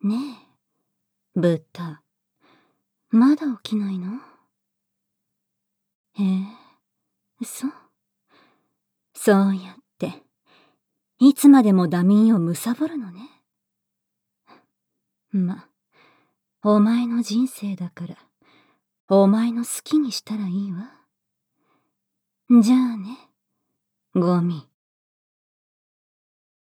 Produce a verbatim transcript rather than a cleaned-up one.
ねえ、ブッダ。まだ起きないの？へえ、そう。そうやって、いつまでもダミンを貪るのね。ま、お前の人生だから、お前の好きにしたらいいわ。じゃあね、ゴミ。